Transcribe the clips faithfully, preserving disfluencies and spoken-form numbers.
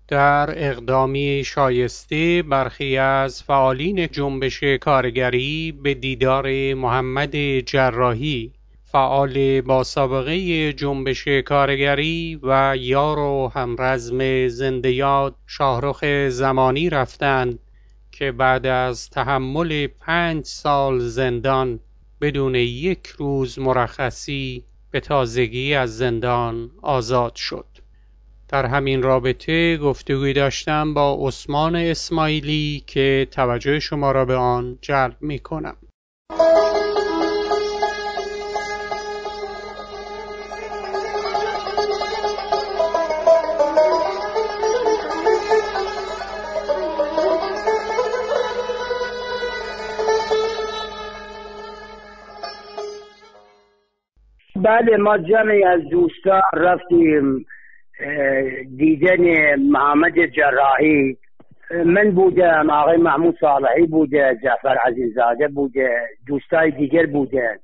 در اقدامی شایسته برخی از فعالین جنبش کارگری به دیدار محمد جراحی، فعال با سابقه جنبش کارگری و یار و همرزم زنده یاد شاهرخ زمانی رفتند که بعد از تحمل پنج سال زندان بدون یک روز مرخصی به تازگی از زندان آزاد شد. در همین رابطه گفتگوی داشتم با عثمان اسماعیلی که توجه شما را به آن جلب می کنم. بله، ما جمعی از دوستان رفتیم دیدن محمد جراحی. من بودم، آقای محمود صالحی بوده، جعفر عزیزاده بوده، دوستای دیگر بودن.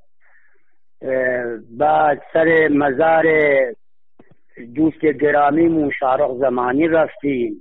بعد سر مزار دوست گرامی شاهرخ زمانی رفتیم.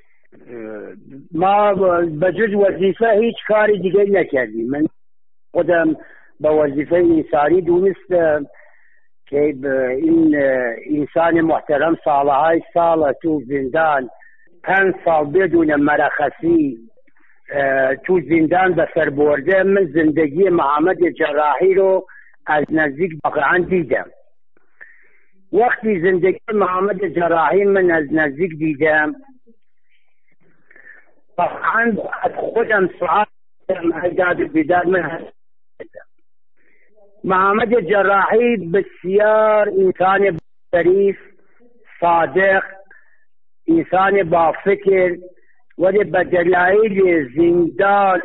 ما بجز وظیفه هیچ کاری دیگه نکردیم. من خودم با وظیفه انسانی دونستم که این انسان محترم سالهای سال تو زندان پنج سال بدون مرخصی تو زندان به سر برده. من زندگی محمد جراحی رو از نزدیک واقعا دیدم. وقتی زندگی محمد جراحی من از نزدیک دیدم واقعا از خودم سوال اجاد بیدار من هستم. محمد جراحی بسیار انسان شریف، صادق، انسان با فکر، ولی به دلایل زندان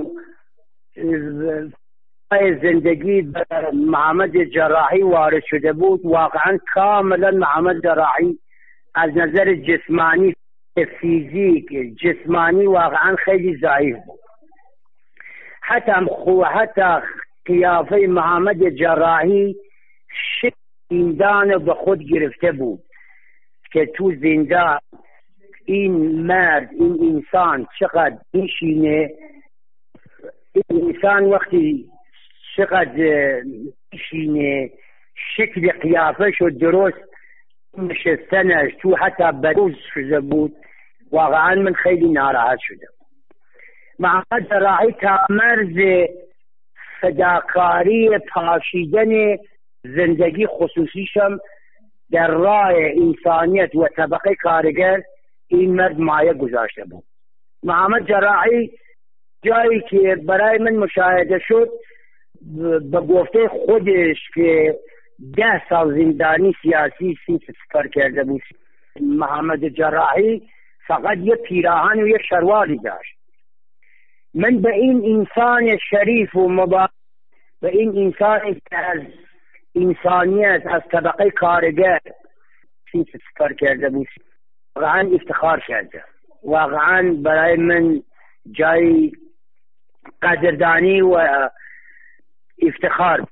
زندگی محمد جراحی وارد شده بود. واقعا کاملا محمد جراحی از نظر جسمانی، فیزیک، جسمانی واقعا خیلی ضعیف بود. حتی خو حتی قیافه محمد جراحی شکل زندان به خود گرفته بود که تو زندان این مرد، این انسان چقدر میشینه، این انسان وقتی چقدر میشینه، شکل قیافش و درست نشستنش تو حتی بروز شده بود. واقعا من خیلی ناراحت شدم. محمد جراحی تا مرز فداکاری پاشیدن زندگی خصوصیشم در راه انسانیت و طبقه کارگر این مرد مایه گذاشته بود. محمد جراحی جایی که برای من مشاهده شد، به گفته خودش که ده سال زندانی سیاسی سفر کرده بود. محمد جراحی فقط یه پیراهن و یه شلواری داشت. من به این انسان شریف و مبارک، به این انسانی که از انسانیت، از طبقه کارگر سفر کرده بود، واقعا افتخار کرده. واقعا برای من جای قدردانی و افتخار.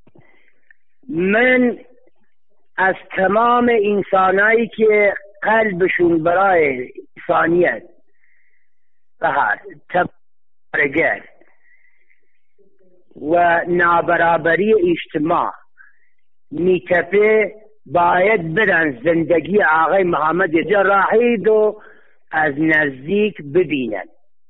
من از تمام انسانایی که قلبشون برای انسانیت و کارگر و نابرابری اجتماع میتپه، باید برن زندگی آقای محمد جراحی رو از نزدیک ببینن.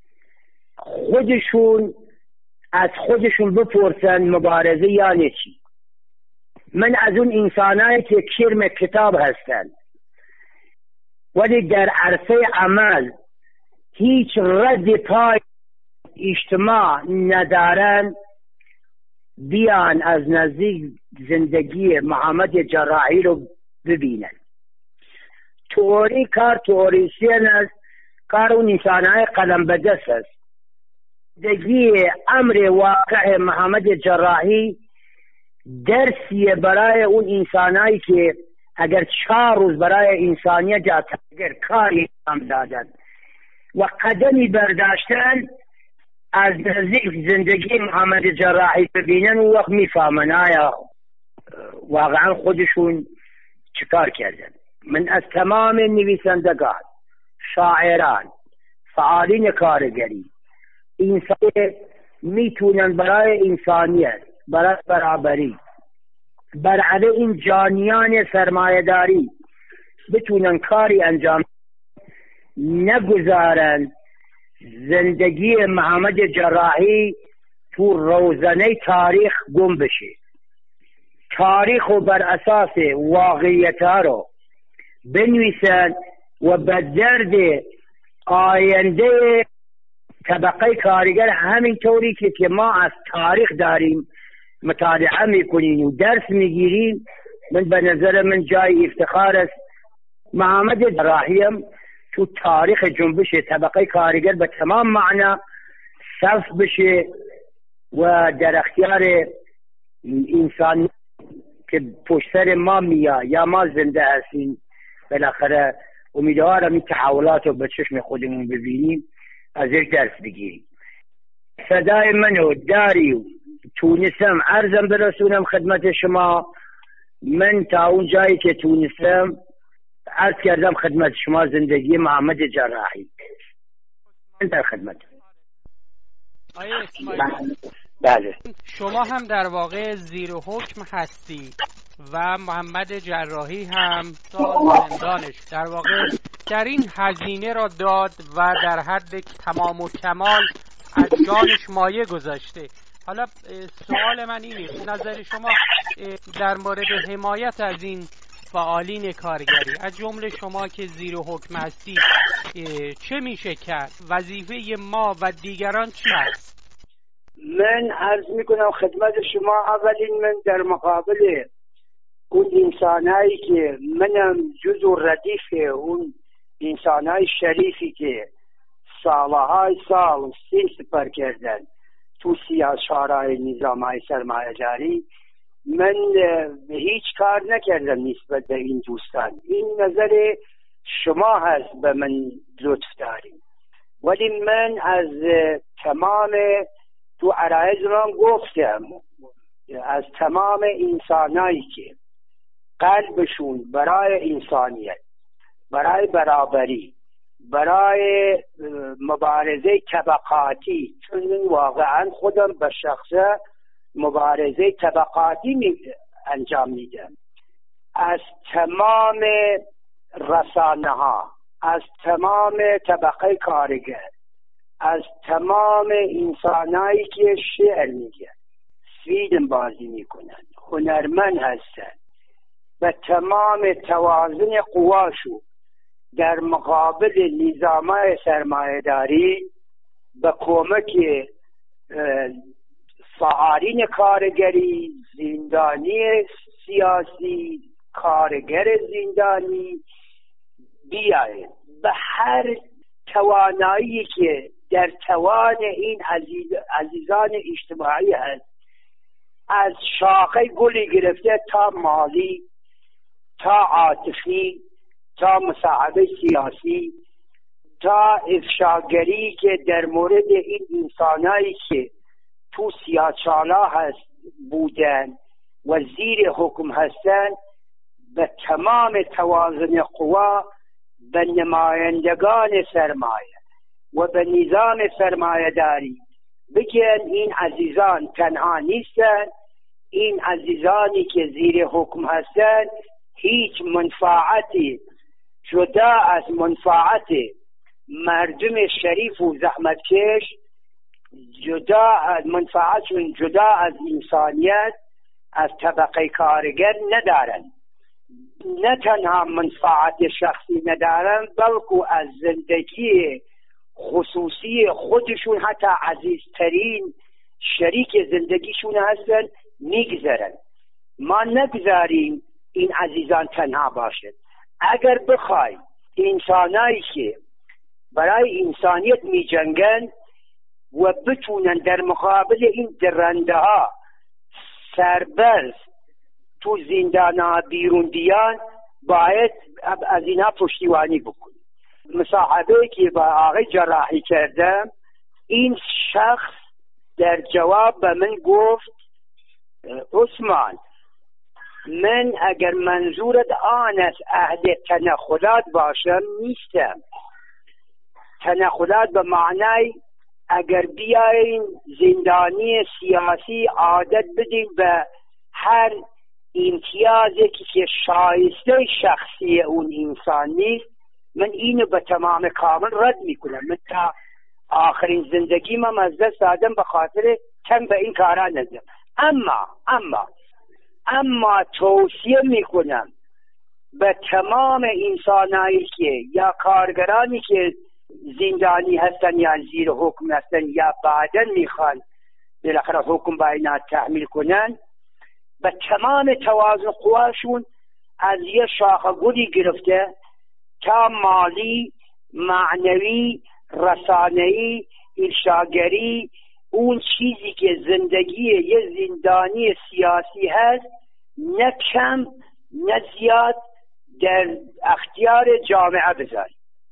خودشون از خودشون بپرسن مبارزه یعنی چی. من از اون انسانایی که کرم کتاب هستن ولی در عرصه عمل هیچ رد پای اجتماع ندارن، بیان از نزدیک زندگی محمد جراحی رو ببینن. توری کار توریسین است، کار اون انسانهای قلم به دست است. زندگی امر واقع محمد جراحی درسیه برای اون انسانهایی که اگر چهار روز برای انسانیت اگر کاری هم دادن و قدمی برداشتن از نزدیک زندگی محمد جراحی ببینن، و وقت میفهمن آیا واقعا خودشون چیکار کردن. من از تمام نویسندگان، شاعران، فعالین کارگری، انسان میتونن برای انسانیت، برای برابری، برای این جانیان سرمایه‌داری بتونن کاری انجام نگذارن زندگی محمد جراحی تو روزنه تاریخ گم بشه. تاریخ رو بر اساس واقعیت ها رو بنویسن و به درد آینده طبقه کارگر همینطوری که که ما از تاریخ داریم مطالعه میکنیم و درس میگیریم. من به نظر من جای افتخار است محمد جراحی هم تو تاریخ جنبش طبقه کارگر به تمام معنا صف بشه و در اختیار انسان که پشت سر ما میاد یا ما زنده هستیم بالاخره امیدوارم این تحولات رو به چشم خودمون ببینیم، ازش درس بگیریم. صدای منو داری و تونستم عرضم برسونم خدمت شما. من تا اون جایی که تونستم عرض کردم خدمت شما زندگی محمد جراحی. من در خدمت. آیه اسماعیل، بله، شما هم در واقع زیر حکم هستی و محمد جراحی هم سال زندانش در واقع در این هزینه را داد و در حد تمام و کمال از جانش مایه گذاشته. حالا سوال من اینه، نظر شما در مورد حمایت از این فعالین کارگری از جمله شما که زیر حکم هستی چه میشه کرد؟ وظیفه ما و دیگران چی است؟ من عرض میکنم خدمت شما، اولین من در مقابل اون انسانهایی که منم جزو ردیف اون انسانهای شریفی که سالهای سال سین سپر کردن تو سیاست‌های نظامهای سرمایه‌داری، من هیچ کار نکردم نسبت به این دوستان. این نظر شما هست به من لطف داریم، ولی من از تمام تو عرایض من گفتم از تمام انسانایی که قلبشون برای انسانیت، برای برابری، برای مبارزه طبقاتی، چون من واقعا خودم به شخصه مبارزه طبقاتی انجام میدم، از تمام رسانه ها، از تمام طبقه کارگر، از تمام انسانایی که شعر میگن، فیلم بازی میکنن، هنرمند هستن، به تمام توازن قواشو در مقابل نظامهای سرمایه‌داری به کمک فعالین کارگری، زندانی سیاسی، کارگر زندانی بیاید به هر توانایی که در توان این عزیز، عزیزان اجتماعی هست، از شاخه گلی گرفته تا مالی، تا عاطفی، تا مصاحبه سیاسی، تا افشاگری که در مورد این انسانایی که تو سیاه‌چالا هست بودن و زیر حکم هستن، به تمام توازن قوا به نمایندگان سرمایه و به نظام سرمایه داری بگن این عزیزان تنها نیستن، این عزیزانی که زیر حکم هستن هیچ منفعتی جدا از منفعت مردم شریف و زحمتکش، جدا از منفعتشون جدا از انسانیت، از طبقه کارگر ندارن. نه تنها منفعت شخصی ندارن، بلکه از زندگی خصوصی خودشون، حتی عزیزترین شریک زندگیشون هستن، میگذرن. ما نگذاریم این عزیزان تنها باشد. اگر بخوای انسانایی که برای انسانیت می جنگن و بتونن در مقابل این درنده ها سربرز تو زندان ها بیرون بیان، باید از اینا پشتیبانی بکنیم. مصاحبه که با آقای جراحی کردم، این شخص در جواب به من گفت عثمان، من اگر منظورت آن است عهد تنخلات باشم نیستم، تنقلات به معنای اگر بیاین زندانی سیاسی عادت بدین به هر امتیازی که شایسته شخصی اون انسان نیست، من اینو به تمام کامل رد میکنم. من تا آخرین زندگی من از دست دادم به خاطر کم به این کارا نزدم. اما اما اما توصیه میکنم به تمام انسانایی که یا کارگرانی که زندانی هستن یا زیر حکم هستن یا بعداً میخوان بالاخره حکم با اینا تحمیل کنن، به تمام توازن قواشون از یه شاخه گلی گرفته تا مالی، معنوی، رسانه‌ای، ارشادگری، اون چیزی که زندگی یه زندانی سیاسی هست نه کم نه زیاد در اختیار جامعه بذاری.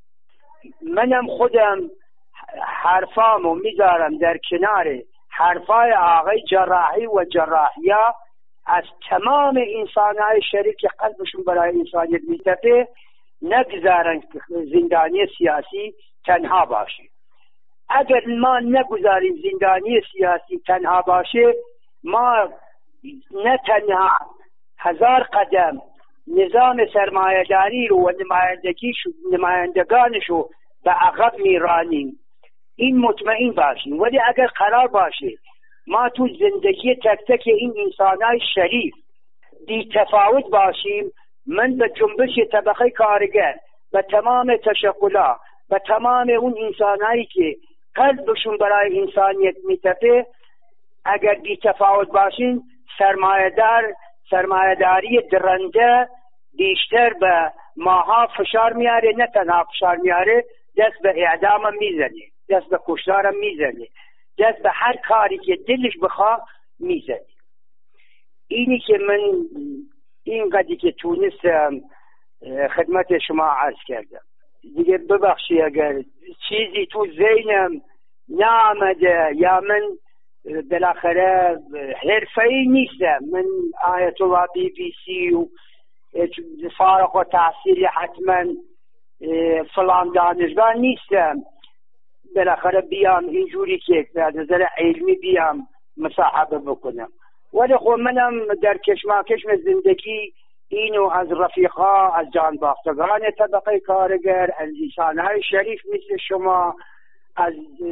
منم خودم حرفامو میذارم در کنار حرفای آقای جراحی و جراحیا از تمام انسانهای شریف که قلبشون برای انسانیت میتپه، نگذارن زندانی سیاسی تنها باشه. اگر ما نگذاریم زندانی سیاسی تنها باشه، ما نه تنها هزار قدم نظام سرمایه‌داری رو و نمایندگیش نمایندگانشو به عقب میرانیم، این مطمئن باشیم. ولی اگر قرار باشه ما تو زندگی تک تک این انسانای شریف بی تفاوت باشیم، من به جنبش طبقه کارگر، به تمام تشکلات، به تمام اون انسانایی که قلبشون برای انسانیت میتپه، اگر بی تفاوت باشین، سرمایه‌دار سرمایه‌داری درنده بیشتر به ماها فشار میاره، نه تنها فشار میاره، دست به اعدام میزنه، دست به کشتار میزنه، دست به هر کاری که دلش بخواه میزنه. اینی که من این قدری که تونستم خدمت شما عرض کردم. دیگه ببخشی اگر چیزی تو ذهنم نآمده یا من بالاخره حرفه‌ای نیستم، من آیت الله بی بی سی و فارغ التحصیل حتما فلان دانشگاه نیستم، بالاخره بیام اینجوری که از نظر علمی بیام مصاحبه بکنم. ولی خب منم در کشمکش زندگی اینو از رفیقا، از جانباختگان طبقه کارگر، از انسانهای شریف مثل شما، از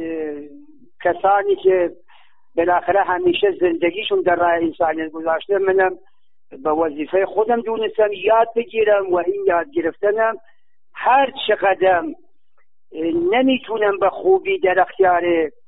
کسانی که بالاخره همیشه زندگیشون در راه انسانیت گذاشته، منم به وظیفه خودم دونستم یاد بگیرم و این یاد گرفتنم هر چقدر نمیتونم به خوبی در اختیار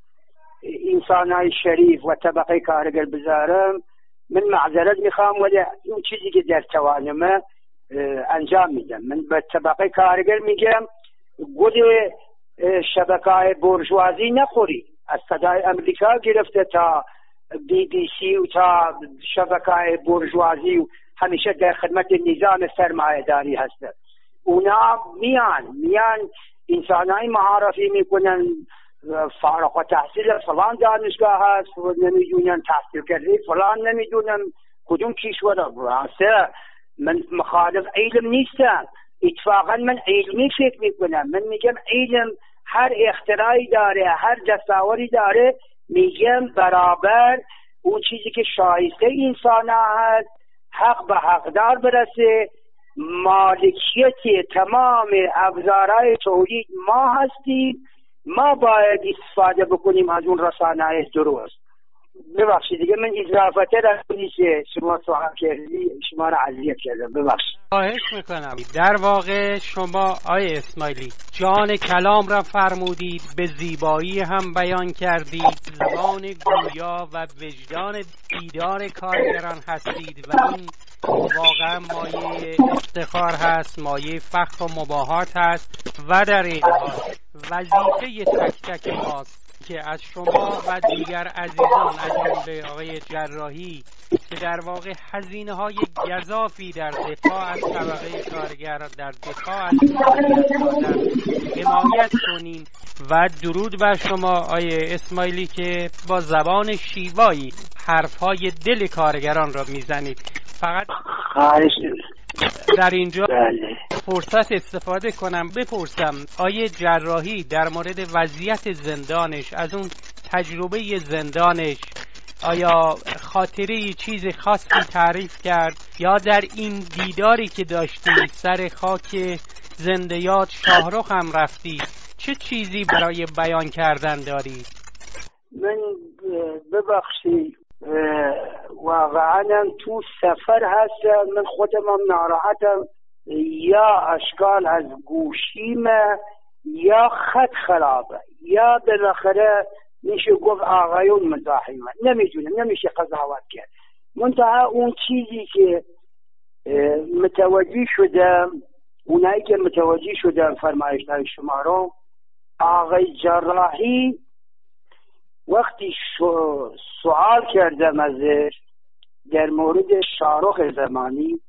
انسانهای شریف و طبقه کارگر بذارم، من معذرت میخوام، ولی اون چیزی که در توانمه انجام میدم. من به طبقه کارگر میگم گل شبکه‌های بورژوازی نخوری، از صدای امریکا گرفته تا بی بی سی و تا شبکه‌های بورژوازی و همیشه در خدمت نظام سرمایه‌داری هستند. اونا میان میان انسانای معرفی میکنن، فارغ التحصیل فلان دانشگاه هست و نمیدونن تحصیل کرده فلان نمیدونم کدوم کشور. راسته من مخالف علم نیستم، اتفاقا من علمی فکر میکنم. من میگم علم هر اختراعی داره، هر دستاوردی داره، میگم برابر اون چیزی که شایسته انسان هست حق به حقدار برسه. مالکیت تمام ابزارهای تولید ما هستیم، ما باید استفاده بکنیم از اون رسانه‌های درست. ببخشید دیگه من اضافه را که شما سوال کردی شما را اذیت کردم، ببخشید. خواهش میکنم. در واقع شما آیه اسماعیلی جان کلام را فرمودید، به زیبایی هم بیان کردید، زبان گویا و وجدان بیدار کارگران هستید و این واقعا مایه افتخار هست، مایه فخر و مباهات هست و در این حال وظیفه تک تک ماست که از شما و دیگر عزیزان از جمله آقای جراحی که در واقع هزینه‌های گزافی در دفاع از طبقه کارگر، در دفاع از فعالیت دادن حمایت کنین و درود بر شما آیه اسماعیلی که با زبان شیوایی حرفهای دل کارگران را میزنید. فقط در اینجا بله. فرصت استفاده کنم بپرسم آیه جراحی در مورد وضعیت زندانش، از اون تجربه زندانش، آیا خاطره چیز خاصی تعریف کرد یا در این دیداری که داشتی سر خاک زندیات شاهرخ هم رفتی، چه چیزی برای بیان کردن داری؟ من ببخشی واقعا تو سفر هستم، من خودم هم ناراحتم، یا اشکال از گوشیم یا خط خرابه یا بالاخره میشه گفت آقایون مزاحمه، نمیدونم، نمیشه قضاوت کرد. منتها اون چیزی که متوجه شدم، اونایی که متوجه شدم فرمایش‌های شما رو، آقای جراحی وقتی سوال کردم ازش در مورد شاهرخ زمانی،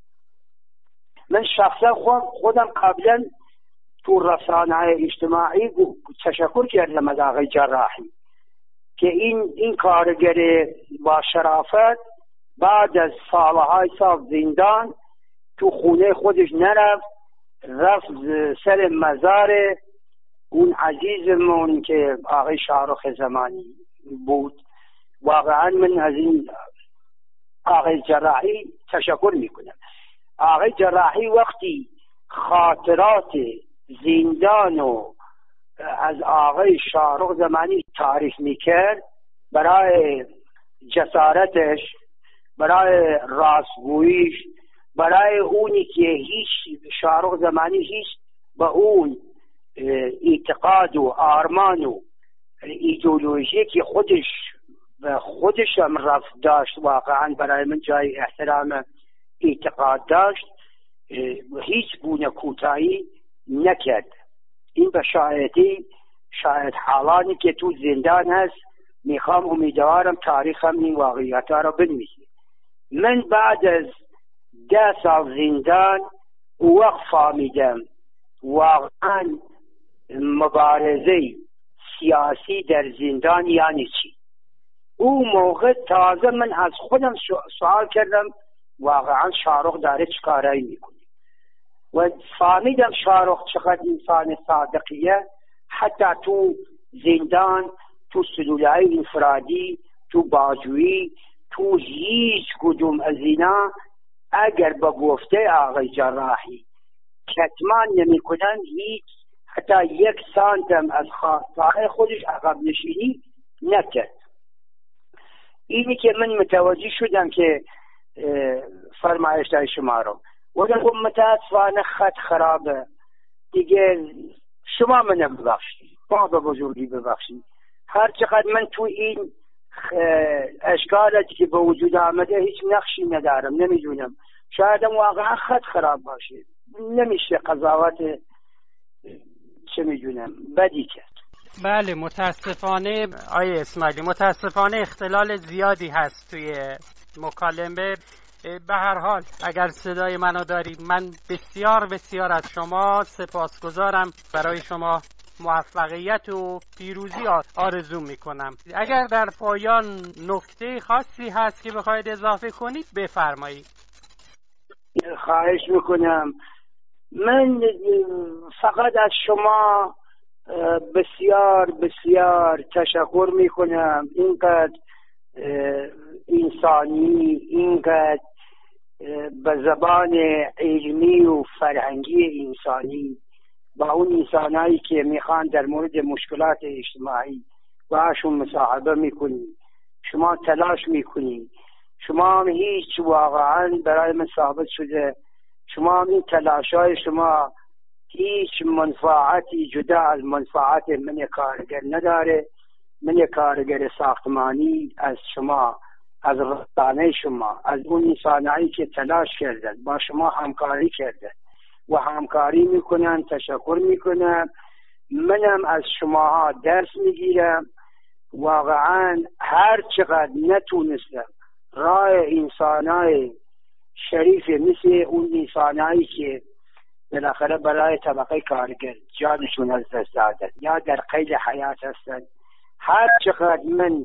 من شخصا خودم قبلا تو رسانه‌های اجتماعی تشکر کردم از آقای جراحی که این این کارگر با شرافت بعد از سالهای سال زندان تو خونه خودش نرفت، رفت سر مزار اون عزیزمون که آقای شاهرخ زمانی بود. واقعا من از این آقای جراحی تشکر میکنم. آقای جراحی وقتی خاطرات زندان و از آقای شاهرخ زمانی تعریف میکرد، برای جسارتش، برای راستگوییش، برای اونی که هیچ شاهرخ زمانی هیچ به اون اعتقاد و آرمان و ایدئولوژی که خودش و خودش هم رفت داشت، واقعا برای من جای احترام اعتقاد داشت، هیچ گونه کوتاهی نکرد. این به شاهدی شاید حالانی که تو زندان هست، میخوام امیدوارم تاریخ هم این واقعیت ها را بنویسه. من بعد از ده سال زندان وقت فهمیدم واقعا مبارزه سیاسی در زندان یعنی چی. اون موقع تازه من از خودم سوال کردم واقعا شاهرخ داره چه کارایی میکنه و فهمیدم شاهرخ چقدر انسان صادقیه. حتی تو زندان، تو سلولهای انفرادی، تو باجویی، تو هیچ کدوم از اینا اگر با گفته آقای جراحی کتمان نمی کنن، هیچ حتی یک سانتم از خواستهای خودش عقب نشینی نکرد. اینی که من متوجه شدم که فرمایش‌های شما رو و متاسفانه خط خرابه دیگه، شما من ببخشید، ما به بزرگی ببخشید. هر چقدر من تو این اشکالاتی که به وجود آمده هیچ نقشی ندارم، نمیدونم، شاید واقعا خط خراب باشه، نمیشه قضاوت چه میدونم بدی کرد. بله متاسفانه آیه اسماعیلی، متاسفانه اختلال زیادی هست توی مکالمه. به هر حال اگر صدای منو داری، من بسیار بسیار از شما سپاسگزارم، برای شما موفقیت و پیروزی آرزو میکنم. اگر در پایان نکته خاصی هست که بخواید اضافه کنید بفرمایید. خواهش میکنم. من فقط از شما بسیار بسیار تشکر میکنم، اینقدر انسانی، اینقدر به زبان علمی و فرهنگی انسانی با اون انسانایی که میخوان در مورد مشکلات اجتماعی باشون مصاحبه میکنی، شما تلاش میکنی. شما هم هیچ واقعا برای من ثابت شده، شما هم این تلاشای شما هیچ منفعتی جدا از منفعت من کارگر نداره. من کارگر ساختمانی از شما، از رسانه شما، از اون انسانایی که تلاش کردن با شما همکاری کردن و همکاری میکنن تشکر میکنم. منم از شما درس میگیرم. واقعا هر چقدر نتونستم راه انسانای شریف مثل اون انسانایی که بالاخره برای طبقه کارگر جانشون از دست دادن یا در قید حیات هستن، هر چقدر من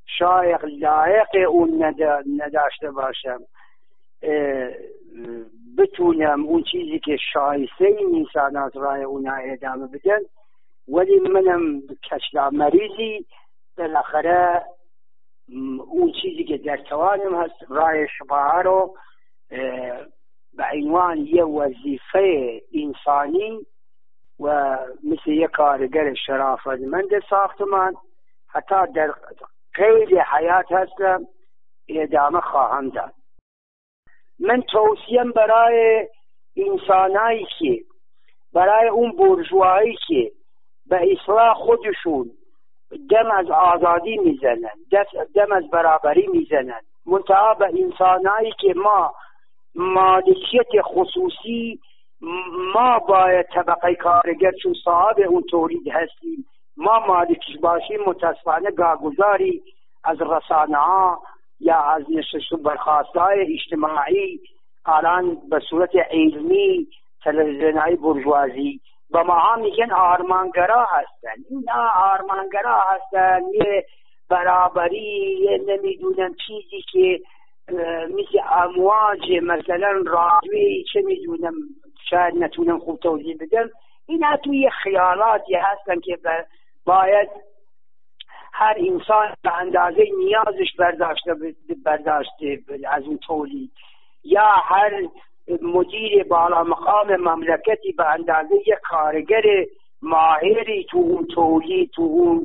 شاید لایق اون نداشته باشم بتونم اون چیزی که شایسته این انسان از راه اونا ادامه بدن، ولی منم کچلا مریضی بالاخره اون چیزی که در توانم هست راه شفاعه رو به عنوان یه وظیفه انسانی و مثل یک کارگر شرافتمند ساختمان حتی در قید حیات هستم ادامه خواهم داد. من توصیم برای انسانایی که برای اون بورژوایی که به اصلاح خودشون دم از آزادی میزنن، دم از برابری میزنن، منتها به انسانایی که ما مالکیت خصوصی ما باید طبقه کارگر چون صاحب اون تولید هستیم ما مالکش باشیم، متاسفانه گاهگذاری از رسانه ها یا از نشست و برخاستهای اجتماعی الان به صورت علمی تلویزیونهای برجوازی با ما ها میگن آرمانگرا هستن. اینا آرمانگرا هستن، یه برابری، یه نمیدونم چیزی که مثل امواج مثلا راوی چه میدونم شاید نتونم خوب توضیح بدم. اینا توی خیالاتی هستن که باید هر انسان به اندازه نیازش برداشته برداشته از اون تولید، یا هر مدیر بالا مقام مملکتی به اندازه یک کارگر ماهری تو اون تولید، تو اون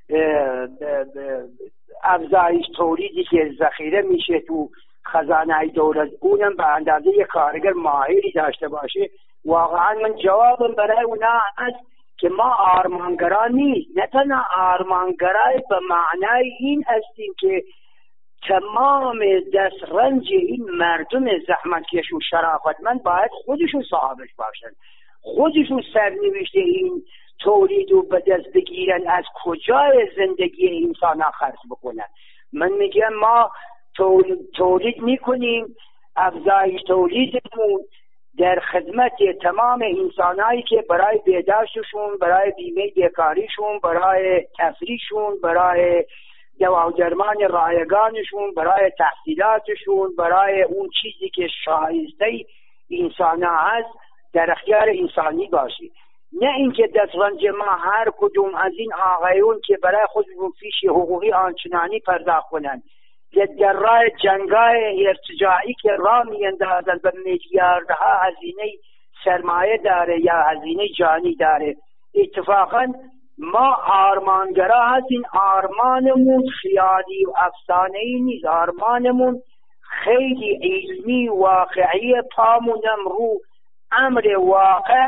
افزایش تولیدی که ذخیره میشه تو خزانه دولت، اونم به اندازه یک کارگر ماهری داشته باشه. واقعا من جوابم برای اونا هست که ما آرمانگرا نیست، نه تنها آرمانگرای به معنای این هستیم که تمام دسترنج این مردم زحمتکش و شرافتمند باید خودشون صاحبش باشن، خودشون سرنوشت این تولید و به دست بگیرن، از کجای زندگی انسان ها خرج بکنن. من میگم ما تولید میکنیم، افزایش تولیدمون در خدمت تمام انسانایی که برای بهداشتشون، برای بیمه بیکاریشون، برای تفریحشون، برای دوا و درمان رایگانشون، برای تحصیلاتشون، برای اون چیزی که شایسته انسان ها هست در اختیار انسانی باشی. نه اینکه دسترنج ما هر کدوم از این آقایون که برای خودشون فیش حقوقی آنچنانی پرداخت کنن در راه جنگای ارتجاعی که راه میاندازن به میلیاردها هزینه سرمایه داره یا هزینه جانی داره. اتفاقا ما آرمانگرا هستیم، آرمانمون خیالی و افسانه‌ای نیست، آرمانمون خیلی علمی واقعی، پامونم رو امر واقع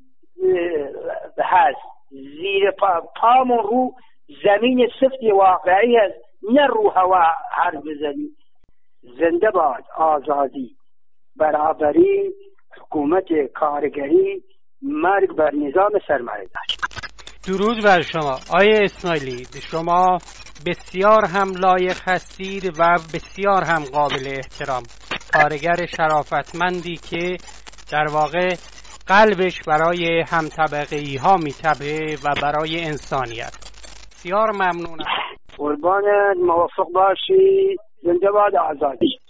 هست، زیر پا پامون رو زمین سفت واقعی هست، نه رو هوا هر بزنی. زنده باد آزادی، برابری، حکومت کارگری، مرگ بر نظام سرمایه‌داری. درود بر شما آیه اسماعیلی، شما بسیار هم لایق هستید و بسیار هم قابل احترام، کارگر شرافتمندی که در واقع قلبش برای هم طبقه‌ای ها میتبه و برای انسانیت. بسیار ممنونم. قربان، موفق باشی. زنده باد آزادی.